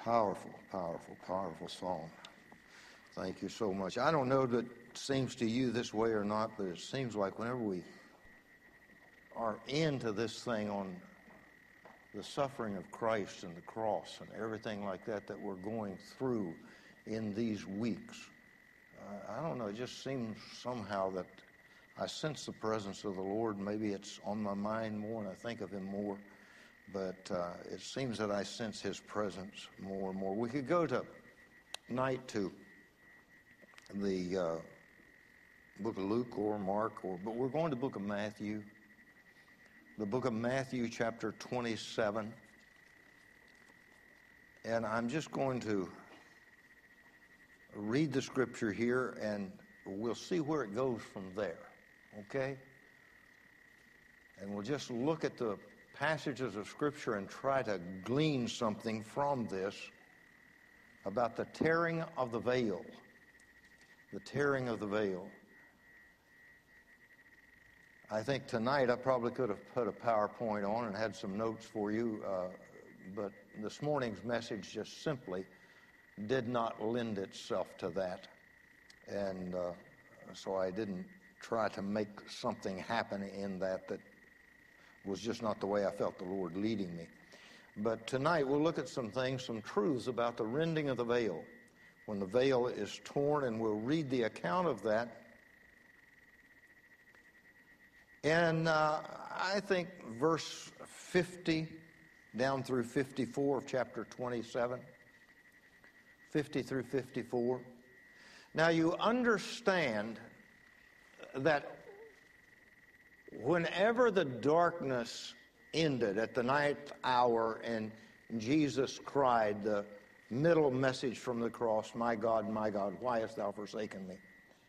Powerful, powerful, powerful song. Thank you so much. I don't know if it seems to you this way or not, but it seems like whenever we are into this thing on the suffering of Christ and the cross and everything like that we're going through in these weeks, I don't know, it just seems somehow that I sense the presence of the Lord. Maybe it's on my mind more and I think of Him more, but it seems that I sense His presence more and more. We could go tonight to the book of Luke or Mark, but we're going to the book of Matthew. The book of Matthew, chapter 27. And I'm just going to read the scripture here, and we'll see where it goes from there, okay? And we'll just look at the passages of scripture and try to glean something from this about the tearing of the veil. The tearing of the veil. I think tonight I probably could have put a PowerPoint on and had some notes for you, but this morning's message just simply did not lend itself to that. And so I didn't try to make something happen in that was just not the way I felt the Lord leading me. But tonight we'll look at some things, some truths about the rending of the veil. When the veil is torn, and we'll read the account of that. And I think verse 50 down through 54 of chapter 27, 50 through 54. Now you understand that whenever the darkness ended at the ninth hour and Jesus cried the middle message from the cross, my God, why hast thou forsaken me?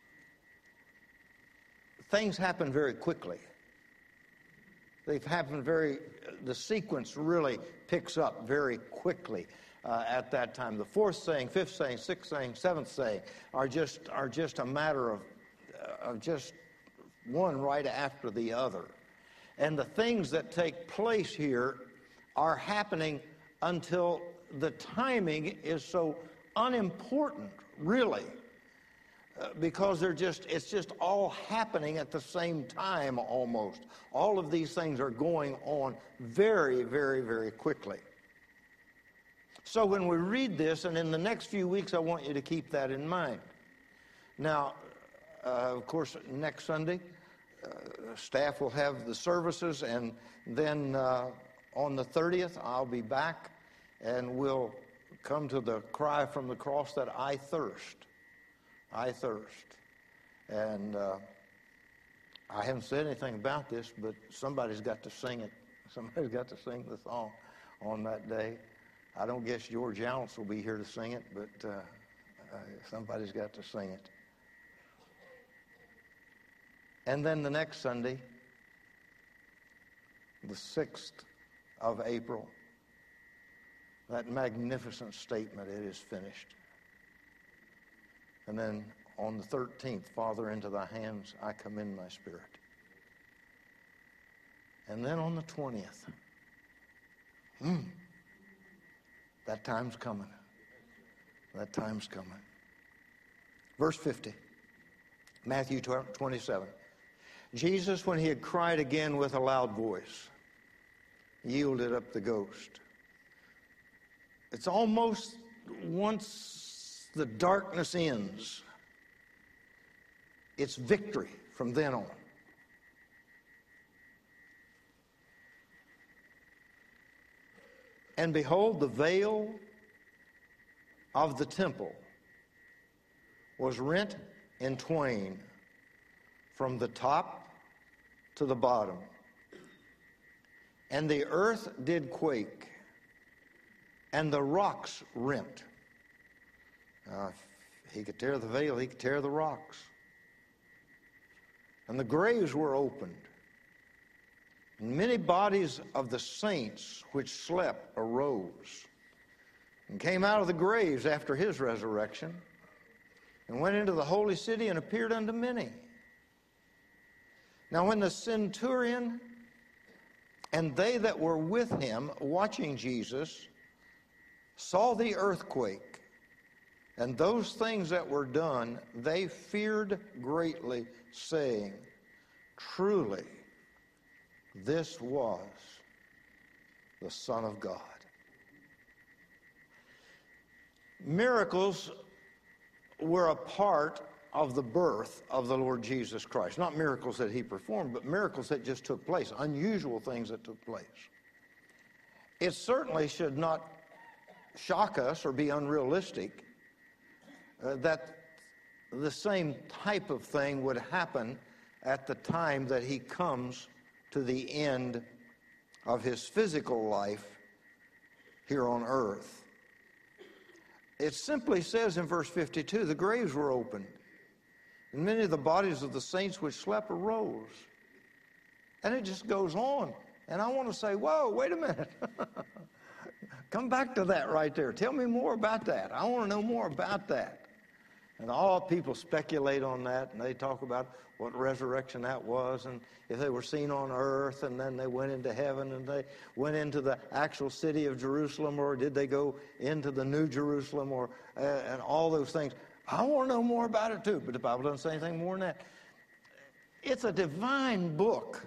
Things happen very quickly. They've happened the sequence really picks up very quickly at that time. The fourth saying, fifth saying, sixth saying, seventh saying are just a matter of just one right after the other. And the things that take place here are happening until the timing is so unimportant, really. Because it's just all happening at the same time almost. All of these things are going on very, very, very quickly. So when we read this, and in the next few weeks, I want you to keep that in mind. Now, of course, next Sunday, staff will have the services, and then on the 30th, I'll be back, and we'll come to the cry from the cross that I thirst. I thirst. And I haven't said anything about this, but somebody's got to sing it. Somebody's got to sing the song on that day. I don't guess George Jounce will be here to sing it, but somebody's got to sing it. And then the next Sunday, the 6th of April, that magnificent statement, it is finished. And then on the 13th, Father, into thy hands I commend my spirit. And then on the 20th, that time's coming. That time's coming. Verse 50, Matthew 27. Jesus, when he had cried again with a loud voice, yielded up the ghost. It's almost once the darkness ends, it's victory from then on. And behold, the veil of the temple was rent in twain from the top to the bottom. And the earth did quake, and the rocks rent. If he could tear the veil, he could tear the rocks. And the graves were opened. And many bodies of the saints which slept arose and came out of the graves after his resurrection and went into the holy city and appeared unto many. Now when the centurion and they that were with him watching Jesus saw the earthquake, and those things that were done, they feared greatly, saying, truly, this was the Son of God. Miracles were a part of the birth of the Lord Jesus Christ. Not miracles that he performed, but miracles that just took place, unusual things that took place. It certainly should not shock us or be unrealistic that the same type of thing would happen at the time that he comes to the end of his physical life here on earth. It simply says in verse 52, the graves were opened, and many of the bodies of the saints which slept arose. And it just goes on. And I want to say, whoa, wait a minute. Come back to that right there. Tell me more about that. I want to know more about that. And all people speculate on that, and they talk about what resurrection that was, and if they were seen on earth, and then they went into heaven, and they went into the actual city of Jerusalem, or did they go into the New Jerusalem, or and all those things. I want to know more about it too, but the Bible doesn't say anything more than that. It's a divine book.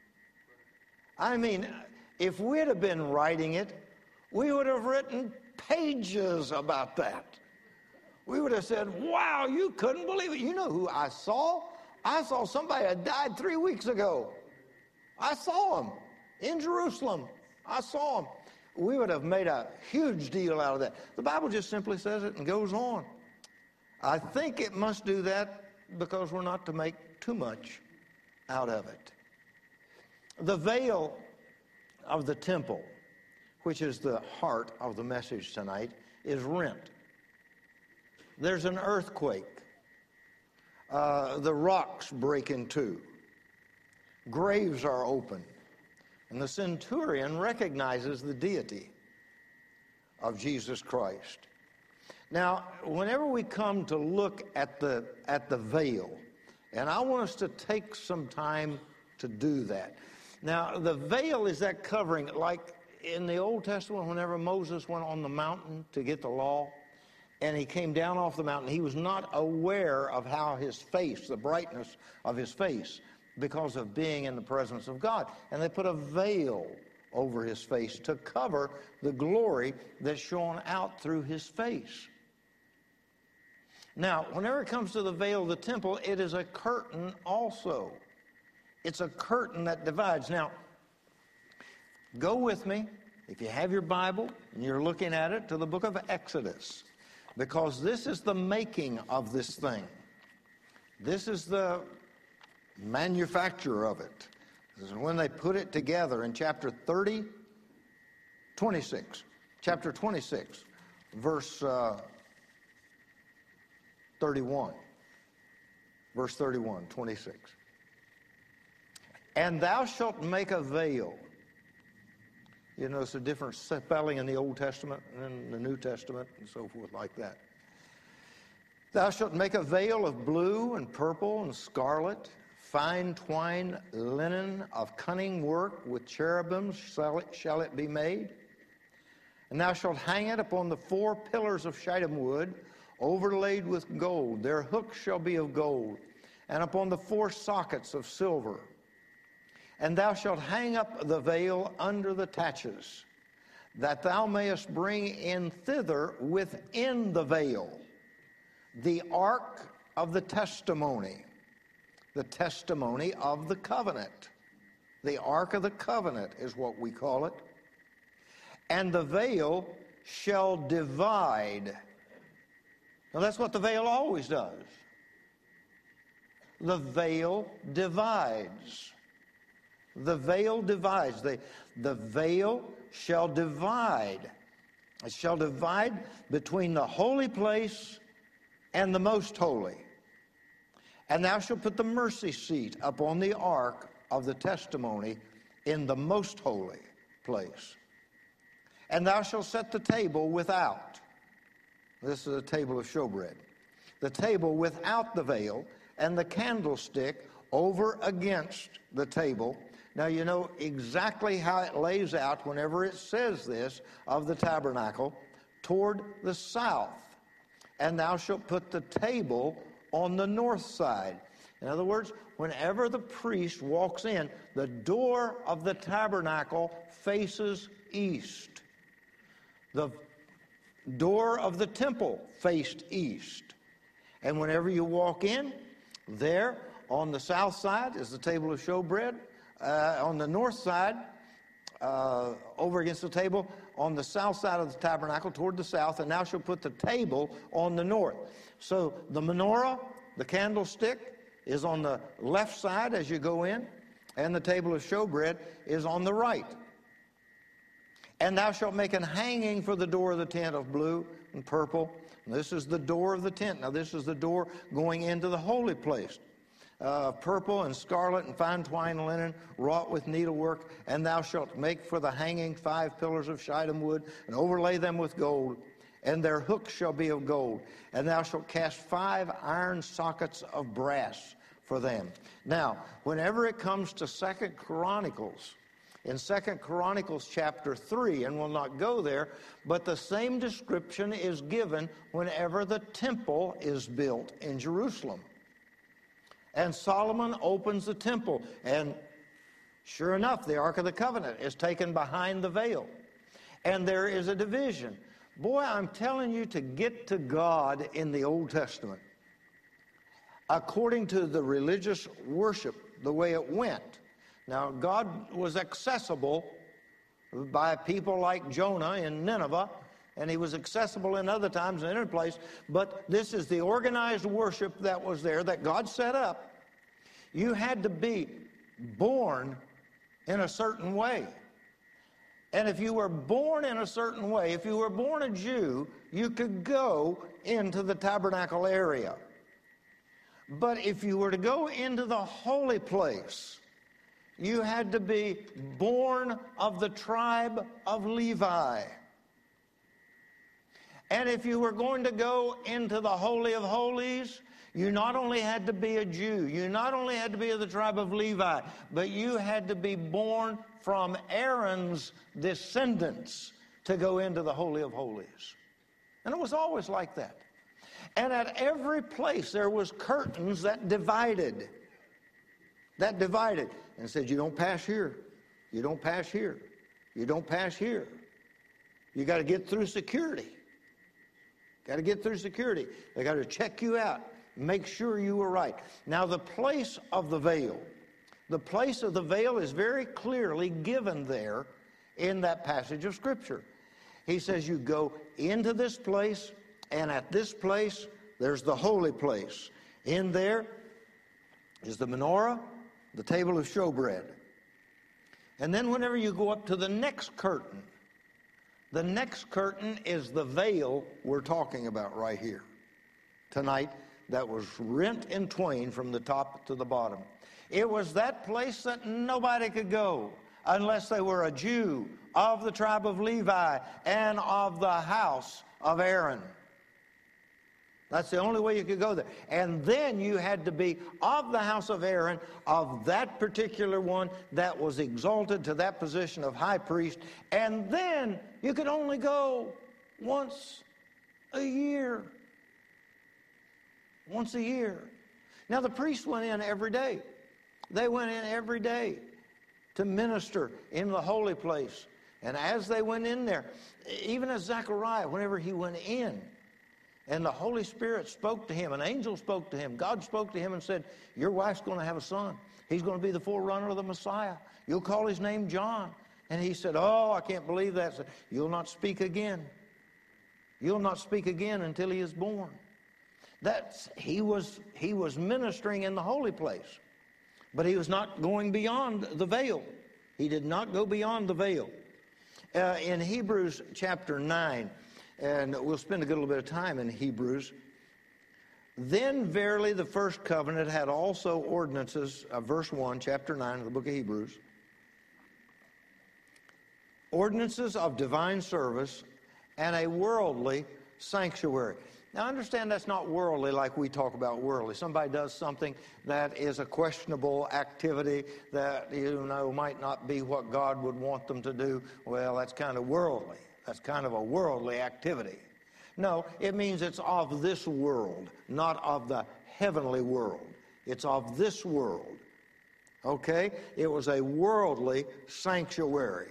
I mean, if we'd have been writing it, we would have written pages about that. We would have said, wow, you couldn't believe it. You know who I saw? I saw somebody that died 3 weeks ago. I saw him in Jerusalem. I saw him. We would have made a huge deal out of that. The Bible just simply says it and goes on. I think it must do that because we're not to make too much out of it. The veil of the temple, which is the heart of the message tonight, is rent. There's an earthquake. The rocks break in two. Graves are opened. And the centurion recognizes the deity of Jesus Christ. Now, whenever we come to look at the veil, and I want us to take some time to do that. Now, the veil is that covering, like in the Old Testament, whenever Moses went on the mountain to get the law, and he came down off the mountain, he was not aware of how his face, the brightness of his face, because of being in the presence of God. And they put a veil over his face to cover the glory that shone out through his face. Now, whenever it comes to the veil of the temple, it is a curtain also. It's a curtain that divides. Now, go with me, if you have your Bible and you're looking at it, to the book of Exodus, because this is the making of this thing. This is the manufacture of it. This is when they put it together in chapter 26, verse 31. Verse 31, 26. And thou shalt make a veil. You notice a different spelling in the Old Testament and in the New Testament and so forth like that. Thou shalt make a veil of blue and purple and scarlet, fine twine linen of cunning work, with cherubims shall it be made. And thou shalt hang it upon the 4 pillars of shittim wood, overlaid with gold. Their hooks shall be of gold, and upon the 4 sockets of silver. And thou shalt hang up the veil under the taches, that thou mayest bring in thither within the veil the ark of the testimony of the covenant. The ark of the covenant is what we call it. And the veil shall divide. Now that's what the veil always does. The veil divides. The veil divides. The veil shall divide. It shall divide between the holy place and the most holy. And thou shalt put the mercy seat upon the ark of the testimony in the most holy place. And thou shalt set the table without. This is a table of showbread. The table without the veil, and the candlestick over against the table. Now, you know exactly how it lays out whenever it says this of the tabernacle. toward the south, and thou shalt put the table on the north side. In other words, whenever the priest walks in, the door of the tabernacle faces east. The door of the temple faced east. And whenever you walk in, there on the south side is the table of showbread. On the north side, over against the table, on the south side of the tabernacle toward the south, and thou shalt put the table on the north. So the menorah, the candlestick, is on the left side as you go in, and the table of showbread is on the right. And thou shalt make an hanging for the door of the tent of blue and purple. And this is the door of the tent. Now this is the door going into the holy place. Purple and scarlet and fine twined linen, wrought with needlework. And thou shalt make for the hanging 5 pillars of shittim wood, and overlay them with gold. And their hooks shall be of gold. And thou shalt cast 5 iron sockets of brass for them. Now, whenever it comes to 2 Chronicles, in 2 Chronicles chapter 3, and we'll not go there, but the same description is given whenever the temple is built in Jerusalem. And Solomon opens the temple, and sure enough, the Ark of the Covenant is taken behind the veil. And there is a division. Boy, I'm telling you, to get to God in the Old Testament, according to the religious worship, the way it went. Now, God was accessible by people like Jonah in Nineveh, and he was accessible in other times in any place, but this is the organized worship that was there that God set up. You had to be born in a certain way. And if you were born in a certain way, if you were born a Jew, you could go into the tabernacle area. But if you were to go into the holy place, you had to be born of the tribe of Levi. And if you were going to go into the Holy of Holies, you not only had to be a Jew, you not only had to be of the tribe of Levi, but you had to be born from Aaron's descendants to go into the Holy of Holies. And it was always like that. And at every place there was curtains that divided. And said, you don't pass here. You don't pass here. You don't pass here. You got to get through security. Got to get through security. They got to check you out, make sure you were right. Now, the place of the veil. The place of the veil is very clearly given there in that passage of Scripture. He says you go into this place, and at this place, there's the holy place. In there is the menorah, the table of showbread. And then whenever you go up to the next curtain is the veil we're talking about right here tonight that was rent in twain from the top to the bottom. It was that place that nobody could go unless they were a Jew of the tribe of Levi and of the house of Aaron. That's the only way you could go there. And then you had to be of the house of Aaron, of that particular one that was exalted to that position of high priest. And then you could only go once a year. Once a year. Now the priests went in every day. They went in every day to minister in the holy place. And as they went in there, even as Zechariah, whenever he went in, and the Holy Spirit spoke to him, an angel spoke to him, God spoke to him and said, your wife's going to have a son. He's going to be the forerunner of the Messiah. You'll call his name John. And he said, oh, I can't believe that. Said, you'll not speak again. You'll not speak again until he is born. He was ministering in the holy place. But he was not going beyond the veil. He did not go beyond the veil. In Hebrews chapter 9, and we'll spend a little bit of time in Hebrews. Then verily the first covenant had also ordinances, verse 1, chapter 9 of the book of Hebrews. Ordinances of divine service and a worldly sanctuary. Now understand that's not worldly like we talk about worldly. Somebody does something that is a questionable activity that, might not be what God would want them to do. Well, that's kind of worldly. That's kind of a worldly activity. No, it means it's of this world, not of the heavenly world. It's of this world. Okay? It was a worldly sanctuary.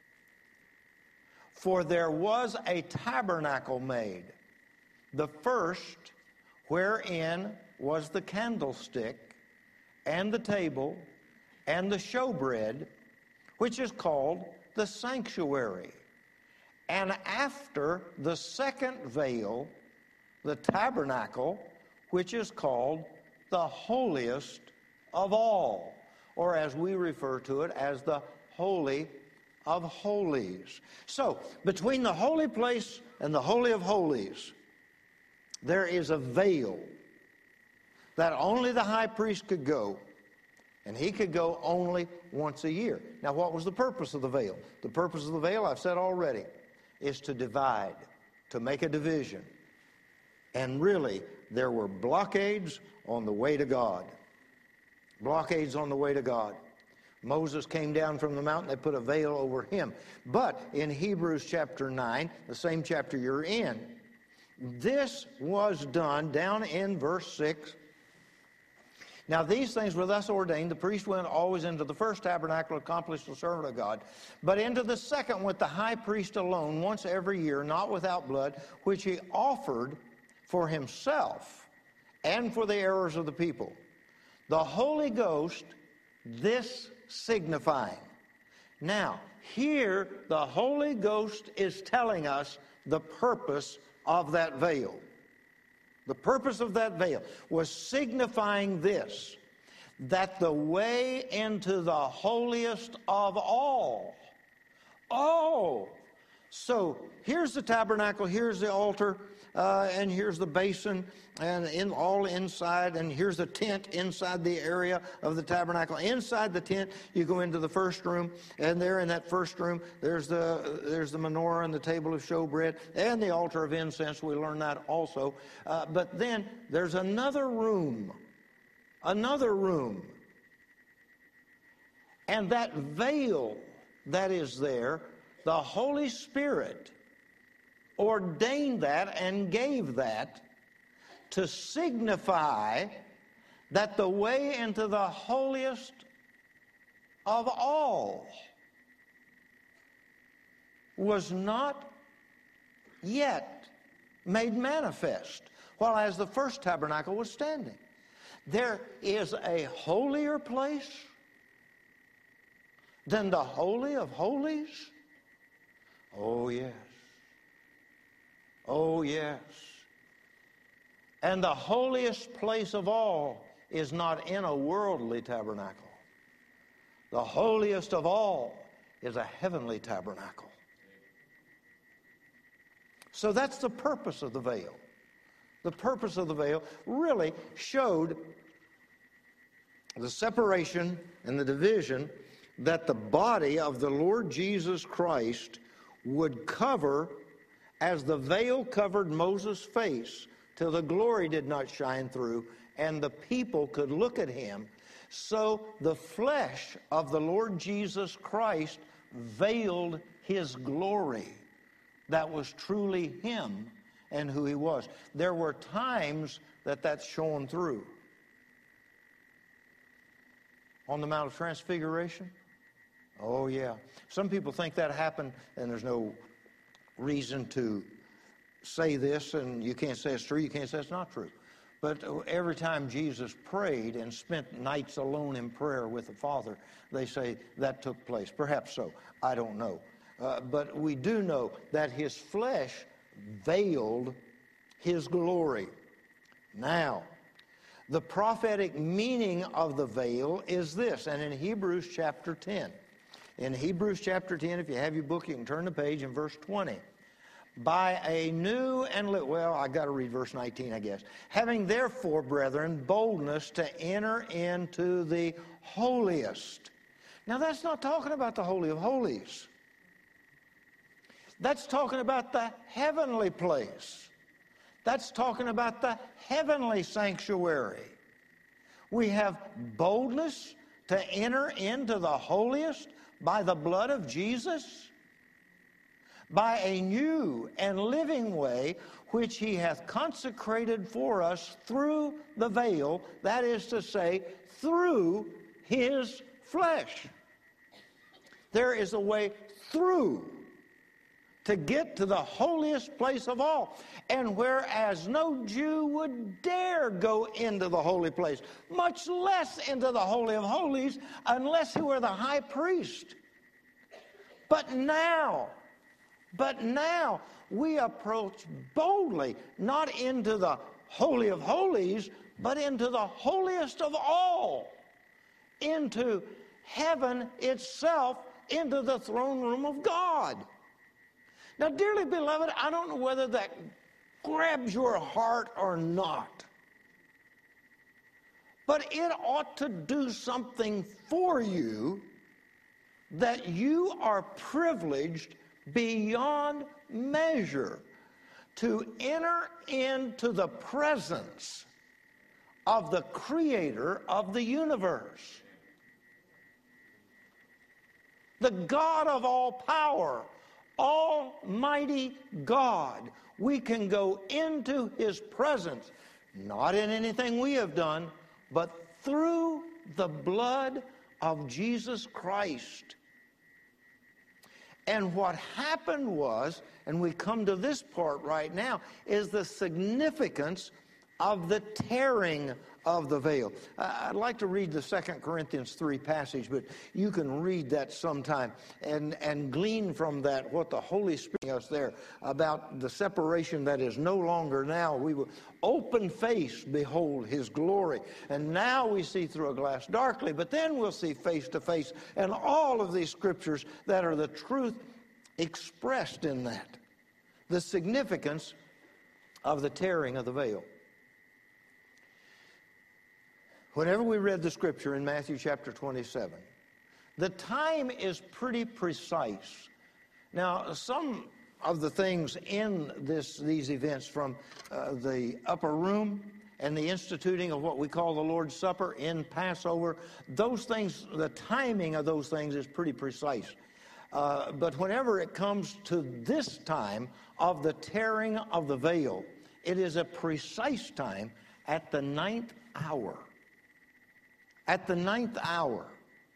For there was a tabernacle made, the first, wherein was the candlestick, and the table, and the showbread, which is called the sanctuary. And after the second veil, the tabernacle, which is called the holiest of all, or as we refer to it, as the Holy of Holies. So, between the holy place and the Holy of Holies, there is a veil that only the high priest could go, and he could go only once a year. Now, what was the purpose of the veil? The purpose of the veil, I've said already, is to divide, to make a division. And really, there were blockades on the way to God. Blockades on the way to God. Moses came down from the mountain, they put a veil over him. But in Hebrews chapter 9, the same chapter you're in, this was done down in verse 6. Now these things were thus ordained, the priest went always into the first tabernacle, accomplished the servant of God, but into the second went the high priest alone, once every year, not without blood, which he offered for himself and for the errors of the people. The Holy Ghost, this signifying. Now, here the Holy Ghost is telling us the purpose of that veil. The purpose of that veil was signifying this, that the way into the holiest of all. Oh! So here's the tabernacle, here's the altar, and here's the basin, and all inside, and here's the tent inside the area of the tabernacle. Inside the tent, you go into the first room, and there in that first room, there's the menorah and the table of showbread, and the altar of incense. We learn that also. But then there's another room. And that veil that is there, the Holy Spirit ordained that and gave that to signify that the way into the holiest of all was not yet made manifest, while as the first tabernacle was standing. There is a holier place than the Holy of Holies? Oh, yes. Oh, yes. And the holiest place of all is not in a worldly tabernacle. The holiest of all is a heavenly tabernacle. So that's the purpose of the veil. The purpose of the veil really showed the separation and the division that the body of the Lord Jesus Christ would cover as the veil covered Moses' face till the glory did not shine through and the people could look at him. So the flesh of the Lord Jesus Christ veiled his glory. That was truly him and who he was. There were times that shone through. On the Mount of Transfiguration? Oh, yeah. Some people think that happened, and there's no reason to say this, and you can't say it's true, you can't say it's not true. But every time Jesus prayed and spent nights alone in prayer with the Father, they say that took place. Perhaps so. I don't know. But we do know that his flesh veiled his glory. Now, the prophetic meaning of the veil is this, and in Hebrews chapter 10. In Hebrews chapter 10, if you have your book, you can turn the page in verse 20. By a new and I got to read verse 19, I guess. Having therefore, brethren, boldness to enter into the holiest. Now, that's not talking about the Holy of Holies. That's talking about the heavenly place. That's talking about the heavenly sanctuary. We have boldness to enter into the holiest by the blood of Jesus. by a new and living way, which he hath consecrated for us through the veil, that is to say, through his flesh. There is a way through to get to the holiest place of all. And whereas no Jew would dare go into the holy place, much less into the Holy of Holies, unless he were the high priest. But now we approach boldly, not into the Holy of Holies, but into the holiest of all, into heaven itself, into the throne room of God. Now, dearly beloved, I don't know whether that grabs your heart or not, but it ought to do something for you that you are privileged beyond measure to enter into the presence of the Creator of the universe, the God of all power, Almighty God. We can go into his presence, not in anything we have done, but through the blood of Jesus Christ. And what happened was, and we come to this part right now, is the significance of the tearing of the veil. I'd like to read the 2 Corinthians 3 passage, but you can read that sometime and glean from that what the Holy Spirit us there about the separation that is no longer now. We will open face behold his glory. And now we see through a glass darkly, but then we'll see face to face. And all of these scriptures that are the truth expressed in that. The significance of the tearing of the veil. Whenever we read the scripture in Matthew chapter 27, the time is pretty precise. Now, some of the things in these events, from the upper room and the instituting of what we call the Lord's Supper in Passover, those things, the timing of those things is pretty precise. But whenever it comes to this time of the tearing of the veil, it is a precise time at the 9th hour. At the 9th hour.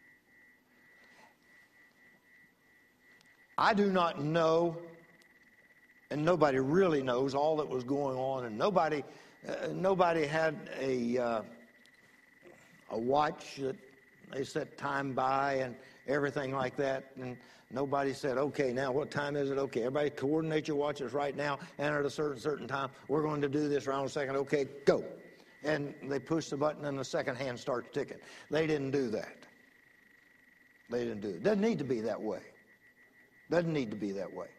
I do not know, and nobody really knows all that was going on, and nobody had a watch that they set time by and everything like that, and nobody said, okay, now what time is it? Okay, everybody coordinate your watches right now, and at a certain time, we're going to do this around a second. Okay, go. And they push the button and the second hand starts ticking. They didn't do that. They didn't do it. Doesn't need to be that way. Doesn't need to be that way.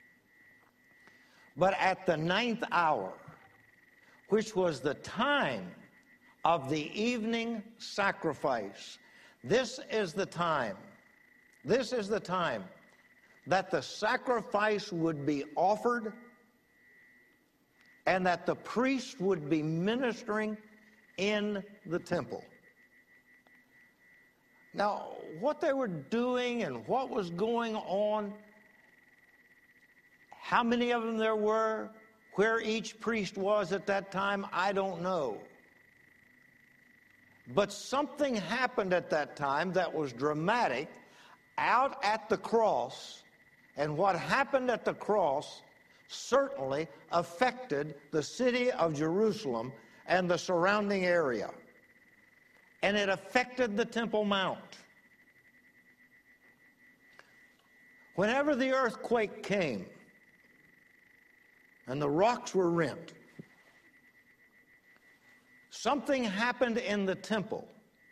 But at the 9th hour, which was the time of the evening sacrifice, this is the time that the sacrifice would be offered and that the priest would be ministering in the temple. Now, what they were doing and what was going on, how many of them there were, where each priest was at that time, I don't know. But something happened at that time that was dramatic out at the cross, and what happened at the cross certainly affected the city of Jerusalem and the surrounding area. And it affected the Temple Mount. Whenever the earthquake came and the rocks were rent, something happened in the temple.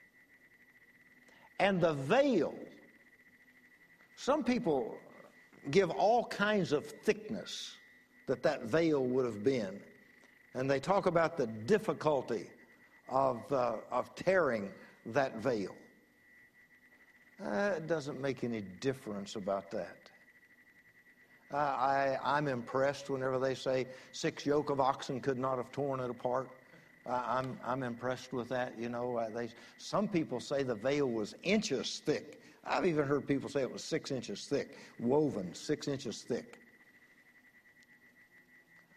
And the veil, some people give all kinds of thickness that veil would have been. And they talk about the difficulty of tearing that veil. It doesn't make any difference about that. I'm impressed whenever they say 6 yoke of oxen could not have torn it apart. I'm impressed with that. You know, some people say the veil was inches thick. I've even heard people say it was 6 inches thick, woven 6 inches thick.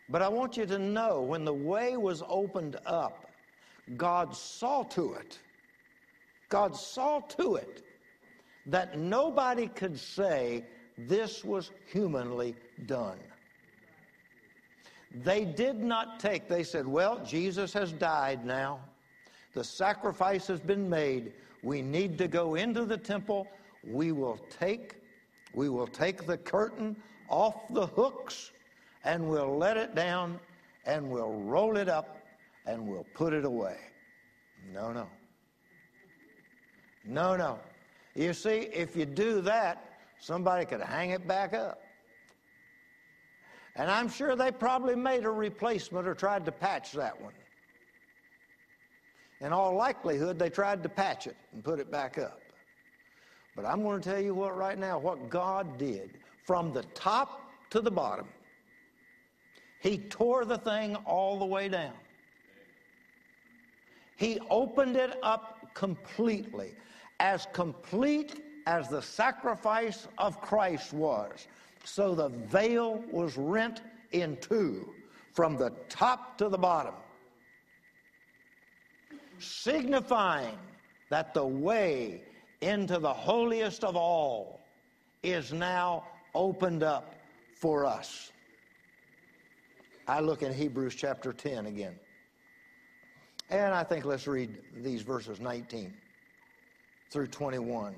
But I want you to know, when the way was opened up, God saw to it. God saw to it that nobody could say this was humanly done. They did not take, they said, well, Jesus has died now. The sacrifice has been made. We need to go into the temple. We will take the curtain off the hooks, and we'll let it down, and we'll roll it up, and we'll put it away. No, no. No, no. You see, if you do that, somebody could hang it back up. And I'm sure they probably made a replacement or tried to patch that one. In all likelihood, they tried to patch it and put it back up. But I'm going to tell you what right now, what God did from the top to the bottom. He tore the thing all the way down. He opened it up completely, as complete as the sacrifice of Christ was. So the veil was rent in two from the top to the bottom, signifying that the way into the holiest of all is now opened up for us. I look in Hebrews chapter 10 again. And I think let's read these verses 19 through 21.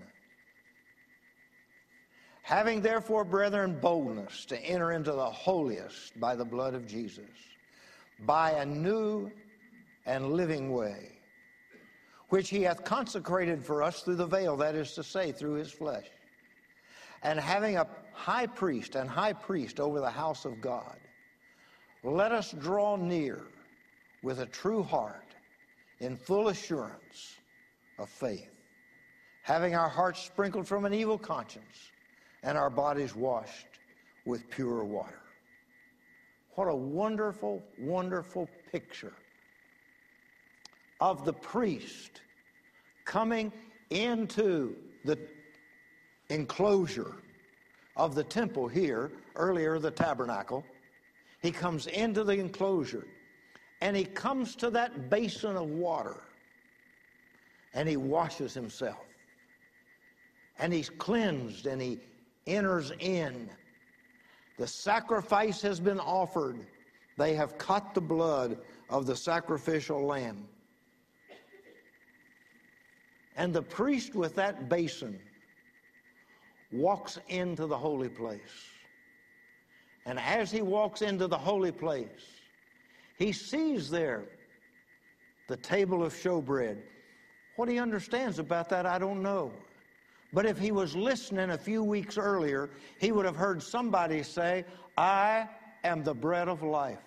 Having therefore, brethren, boldness to enter into the holiest by the blood of Jesus, by a new and living way, which he hath consecrated for us through the veil, that is to say, through his flesh. And having a high priest over the house of God, let us draw near with a true heart in full assurance of faith, having our hearts sprinkled from an evil conscience and our bodies washed with pure water. What a wonderful, wonderful picture of the priest coming into the enclosure of the temple here, earlier the tabernacle. He comes into the enclosure, and he comes to that basin of water, and he washes himself, and he's cleansed, and he enters in. The sacrifice has been offered. They have cut the blood of the sacrificial lamb. And the priest with that basin walks into the holy place. And as he walks into the holy place, he sees there the table of showbread. What he understands about that, I don't know. But if he was listening a few weeks earlier, he would have heard somebody say, I am the bread of life.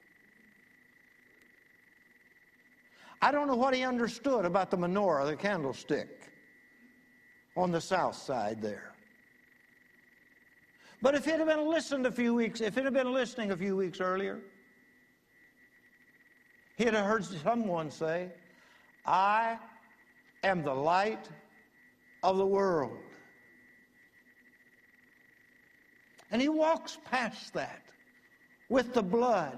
I don't know what he understood about the menorah, the candlestick, on the south side there. But if it had been listening a few weeks earlier, he'd have heard someone say, I am the light of the world. And he walks past that with the blood.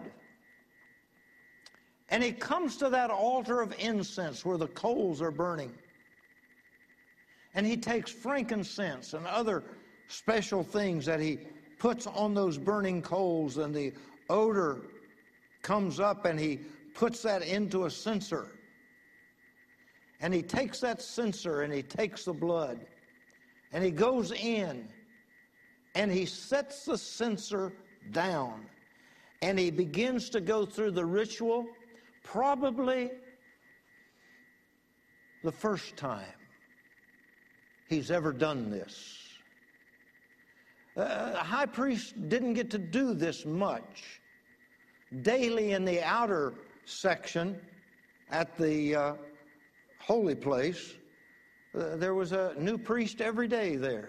And he comes to that altar of incense where the coals are burning. And he takes frankincense and other special things that he puts on those burning coals, and the odor comes up, and he puts that into a censer. And he takes that censer, and he takes the blood, and he goes in, and he sets the censer down, and he begins to go through the ritual, probably the first time he's ever done this. The high priest didn't get to do this much. Daily in the outer section at the holy place, there was a new priest every day there.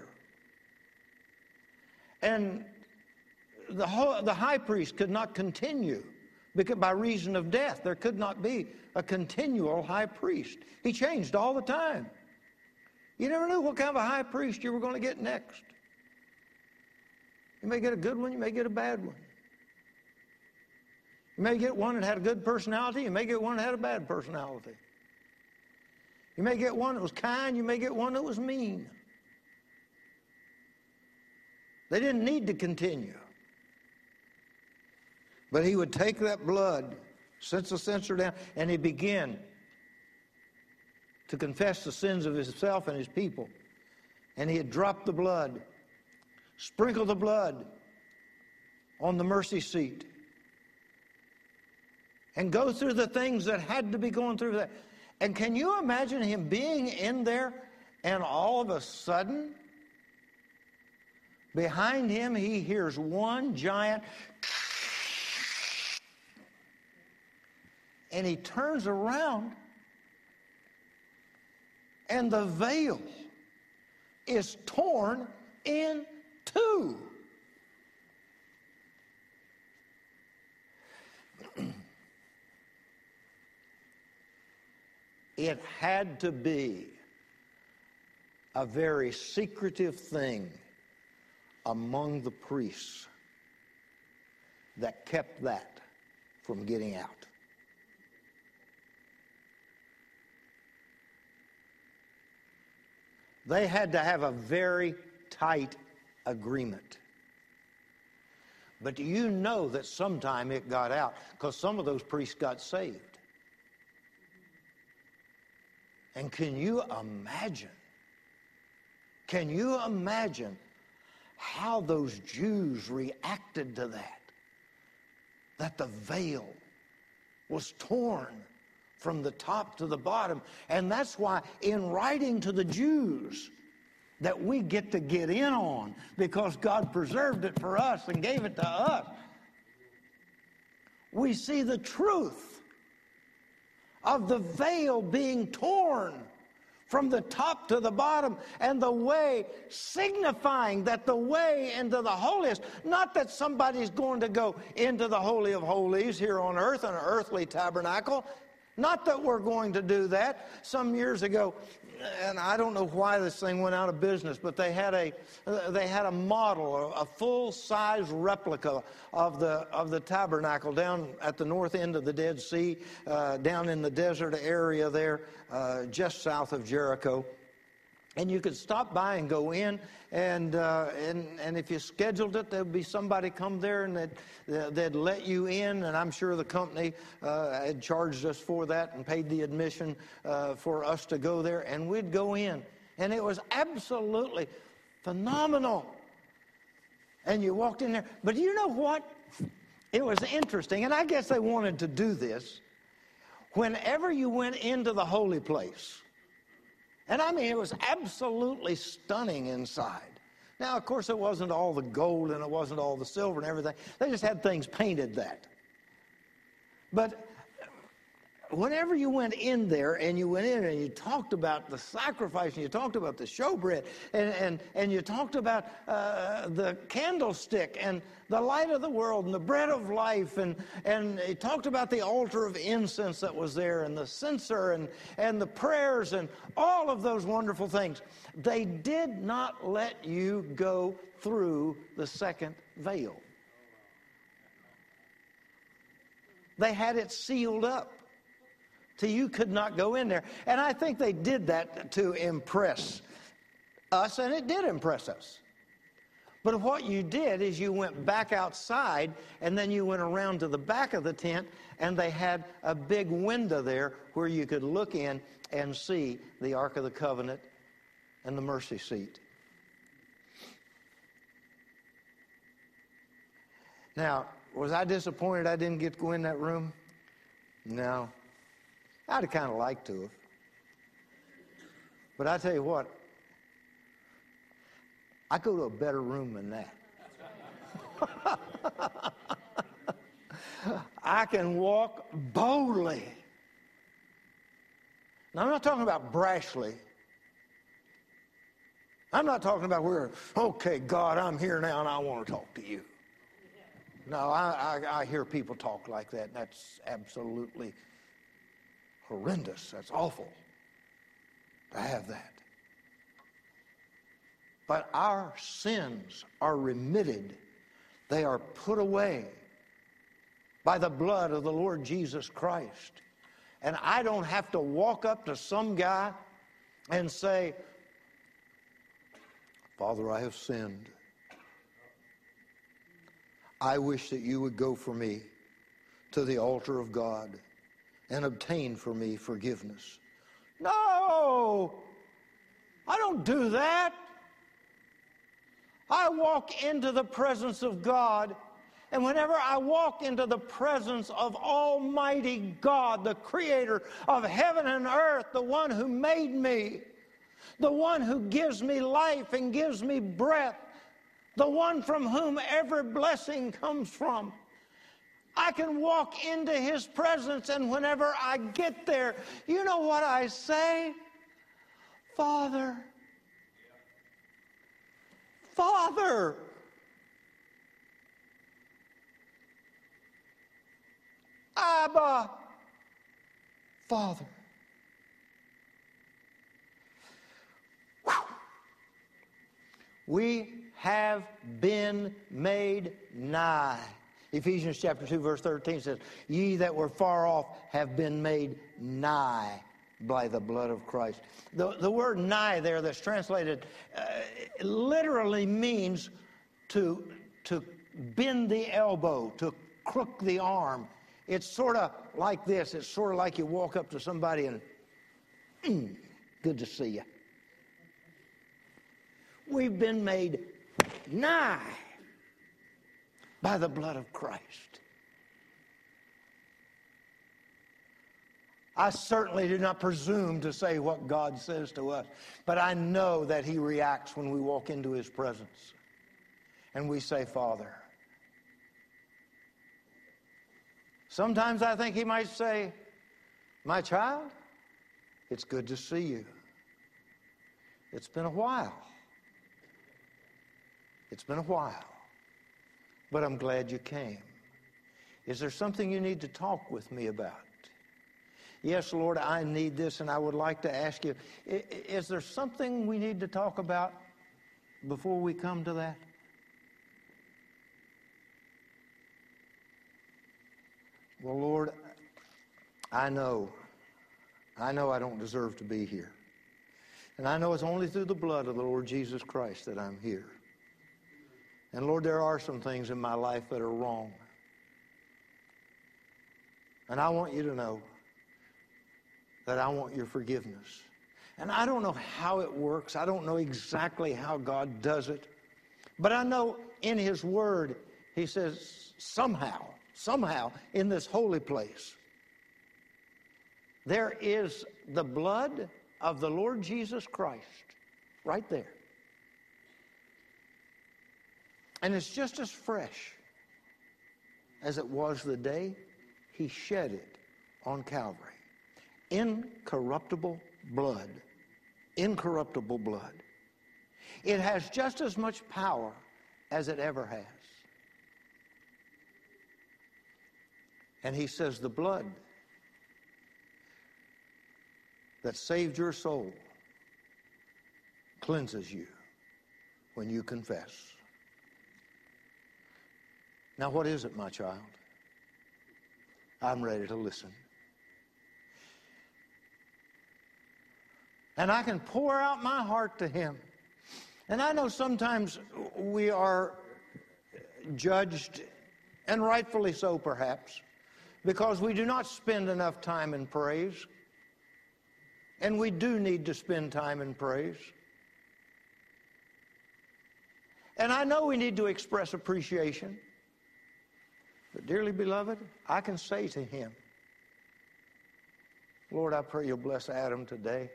And the high priest could not continue because by reason of death. There could not be a continual high priest. He changed all the time. You never knew what kind of a high priest you were going to get next. You may get a good one, you may get a bad one. You may get one that had a good personality. You may get one that had a bad personality. You may get one that was kind. You may get one that was mean. They didn't need to continue. But he would take that blood, sense the censer down, and he'd begin to confess the sins of himself and his people. And he'd drop the blood, sprinkle the blood on the mercy seat, and go through the things that had to be going through that. And can you imagine him being in there and all of a sudden, behind him, he hears one giant, and he turns around, and the veil is torn in two. It had to be a very secretive thing among the priests that kept that from getting out. They had to have a very tight agreement. But do you know that sometime it got out? Because some of those priests got saved. And can you imagine how those Jews reacted to that? That the veil was torn from the top to the bottom. And that's why in writing to the Jews that we get to get in on, because God preserved it for us and gave it to us, we see the truth of the veil being torn from the top to the bottom, and the way signifying that the way into the holiest, not that somebody's going to go into the Holy of Holies here on earth in an earthly tabernacle, not that we're going to do that. Some years ago, and I don't know why this thing went out of business, but they had a model, a full-size replica of the tabernacle down at the north end of the Dead Sea, down in the desert area there, just south of Jericho. And you could stop by and go in, and if you scheduled it, there'd be somebody come there, and they'd let you in. And I'm sure the company had charged us for that and paid the admission for us to go there, and we'd go in, and it was absolutely phenomenal. And you walked in there, but you know what? It was interesting, and I guess they wanted to do this. Whenever you went into the holy place, and I mean, it was absolutely stunning inside. Now, of course, it wasn't all the gold and it wasn't all the silver and everything. They just had things painted that. But whenever you went in there and you went in and you talked about the sacrifice and you talked about the showbread and you talked about the candlestick and the light of the world and the bread of life and you talked about the altar of incense that was there and the censer and the prayers and all of those wonderful things, they did not let you go through the second veil. They had it sealed up till you could not go in there. And I think they did that to impress us, and it did impress us. But what you did is you went back outside, and then you went around to the back of the tent, and they had a big window there where you could look in and see the Ark of the Covenant and the mercy seat. Now, was I disappointed I didn't get to go in that room? No. I'd have kind of liked to have. But I tell you what, I go to a better room than that. I can walk boldly. Now, I'm not talking about brashly. I'm not talking about where, okay, God, I'm here now and I want to talk to you. No, I hear people talk like that, and that's absolutely horrendous. That's awful to have that. But our sins are remitted. They are put away by the blood of the Lord Jesus Christ. And I don't have to walk up to some guy and say, Father, I have sinned. I wish that you would go for me to the altar of God and obtain for me forgiveness. No, I don't do that. I walk into the presence of God, and whenever I walk into the presence of Almighty God, the creator of heaven and earth, the one who made me, the one who gives me life and gives me breath, the one from whom every blessing comes from, I can walk into his presence, and whenever I get there, you know what I say? Father, Father. Abba, Father. Whew. We have been made nigh. Ephesians chapter 2 verse 13 says, ye that were far off have been made nigh by the blood of Christ. The word nigh there that's translated literally means to bend the elbow, to crook the arm. It's sort of like this. It's sort of like you walk up to somebody and, good to see you. We've been made nigh by the blood of Christ. I certainly do not presume to say what God says to us, but I know that he reacts when we walk into his presence and we say, Father. Sometimes I think he might say, my child, it's good to see you. It's been a while. It's been a while, but I'm glad you came. Is there something you need to talk with me about? Yes, Lord, I need this, and I would like to ask you, is there something we need to talk about before we come to that? Well, Lord, I know I don't deserve to be here. And I know it's only through the blood of the Lord Jesus Christ that I'm here. And Lord, there are some things in my life that are wrong. And I want you to know that I want your forgiveness. And I don't know how it works. I don't know exactly how God does it. But I know in his word, he says, somehow, in this holy place, there is the blood of the Lord Jesus Christ right there. And it's just as fresh as it was the day he shed it on Calvary. Incorruptible blood. Incorruptible blood. It has just as much power as it ever has. And he says the blood that saved your soul cleanses you when you confess. Now, what is it, my child? I'm ready to listen. And I can pour out my heart to him. And I know sometimes we are judged, and rightfully so perhaps, because we do not spend enough time in praise. And we do need to spend time in praise. And I know we need to express appreciation. But dearly beloved, I can say to him, Lord, I pray you'll bless Adam today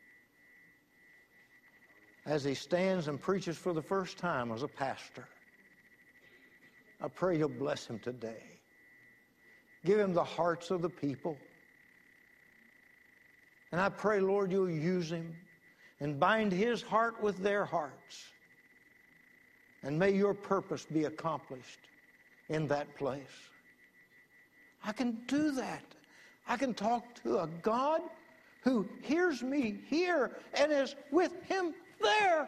as he stands and preaches for the first time as a pastor. I pray you'll bless him today. Give him the hearts of the people. And I pray, Lord, you'll use him and bind his heart with their hearts. And may your purpose be accomplished in that place. I can do that. I can talk to a God who hears me here and is with him there.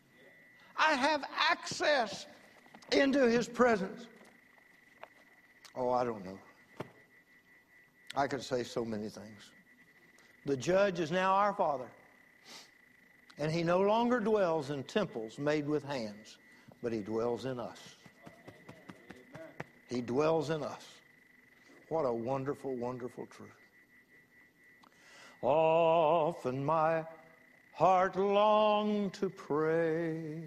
I have access into his presence. Oh, I don't know. I could say so many things. The judge is now our Father. And he no longer dwells in temples made with hands, but he dwells in us. He dwells in us. What a wonderful, wonderful truth. Often my heart longed to pray.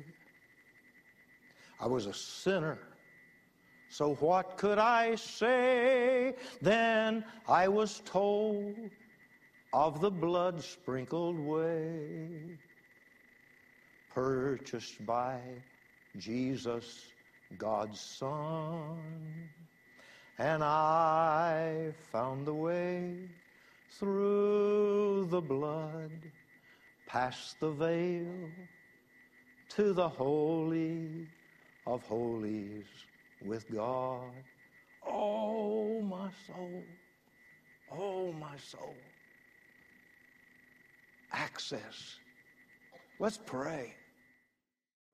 I was a sinner, so what could I say? Then I was told of the blood-sprinkled way, purchased by Jesus, God's Son. And I found the way through the blood, past the veil, to the Holy of Holies with God. Oh, my soul. Oh, my soul. Access. Let's pray.